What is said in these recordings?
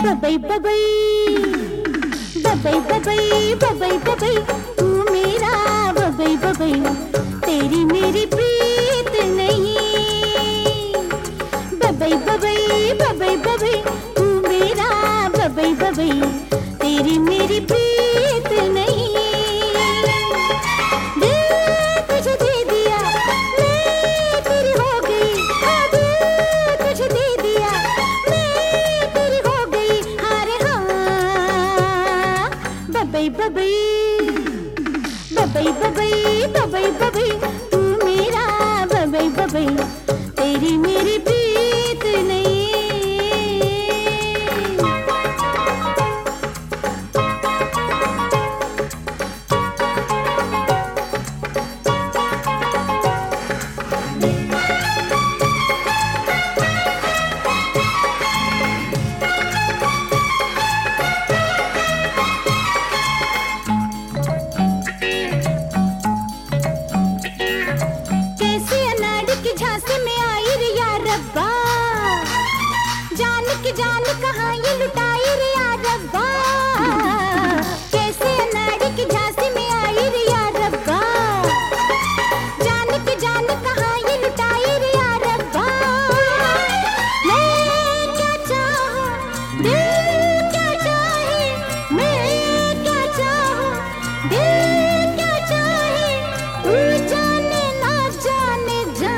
बबई बबई बबई बबई बबई बबई तू मेरा बबई बबई तेरी मेरी प्रीत नहीं। बबई बबई बबई बबई तू मेरा बबई बबई तेरी मेरी प्रीत नहीं। बबई बबई बबई बबई बबई तू मेरा बबई बबई तेरी मेरी प्रीत नहीं। जान कहाँ ये लुटाई रे यार रब्बा, कैसे अनाड़ी की झांसी में आई रे यार रब्बा। जान कहाँ ये लुटाई रे यार रब्बा। मैं क्या चाहूँ दिल क्या चाहे, मैं क्या चाहूँ दिल क्या चाहे, तू जाने ना जाने जा।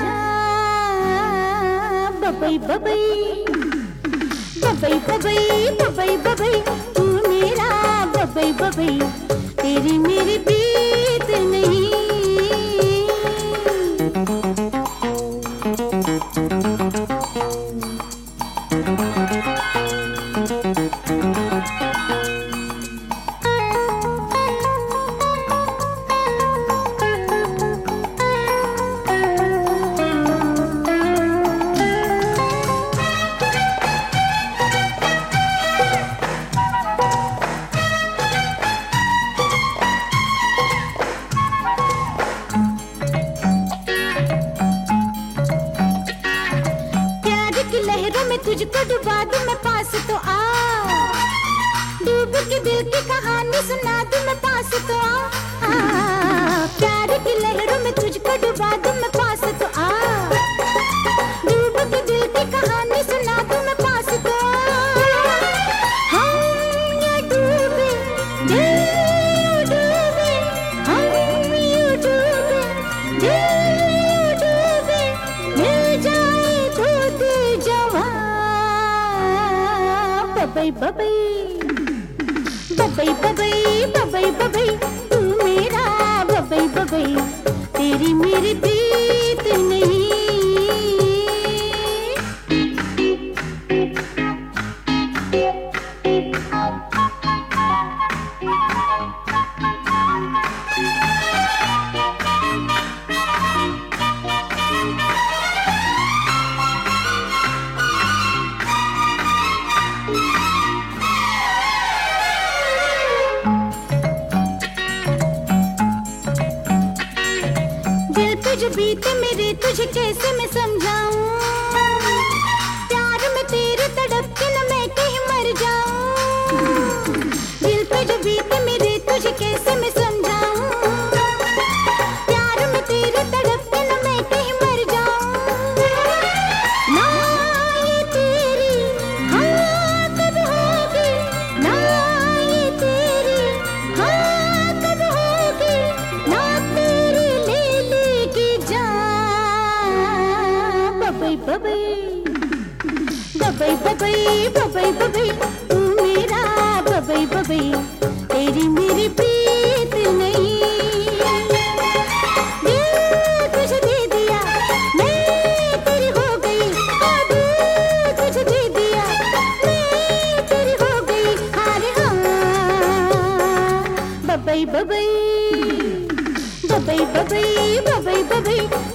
बबई बबई बबई बबई बबई बबई तू मेरा बबई बबई तेरी मेरी प्रीत नहीं। लहरों में तुझको डुबा दूं मैं, पास तो आ। डूब के दिल की कहानी सुना दूं मैं, पास तो आ। प्यार की लहरों में तुझको डुबा दूं मैं, पास तो आ। डूब के दिल की कहानी सुना दूं मैं, पास तो आ। हम ये डूबे दिल डूबे, हम ये डूबे दिल डूबे, मिल जाए तो बबई बबई बबई बबई बबई बबई तू मेरा बबई बबई तेरी मेरी प्रीत नहीं। तुझ बीते मेरे तुझे कैसे मैं समझाऊं, प्यार में तेरे तड़प के न मैं कहीं मर जाऊं। दिल पे जो बीते मेरे तुझे कैसे मैं समझाऊं, प्यार में तेरे तड़प के न मैं कहीं मर जाऊं। ना ये तेरी हाँ कब होगी, ना ये तेरी हाँ कब होगी, ना तेरी बबई बबई बबई बबई बबई तू मेरा बबई बबई तेरी मेरी प्रीत नहीं। दिल तुझे दे दिया मैं तेरी हो गई, दिल तुझे दे दिया मैं तेरी हो गई। अरे हाँ बबई बबई बबई बबई बबई बबई